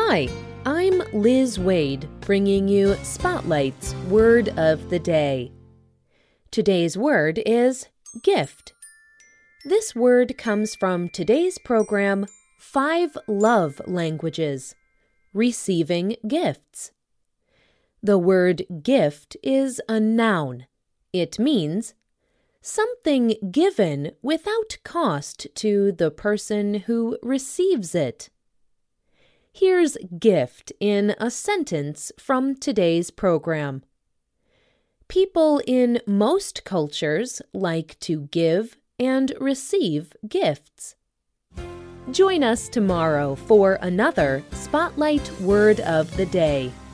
Hi, I'm Liz Wade, bringing you Spotlight's Word of the Day. Today's word is gift. This word comes from today's program, 5 Love Languages, Receiving Gifts. The word gift is a noun. It means something given without cost to the person who receives it. Here's gift in a sentence from today's program. People in most cultures like to give and receive gifts. Join us tomorrow for another Spotlight Word of the Day.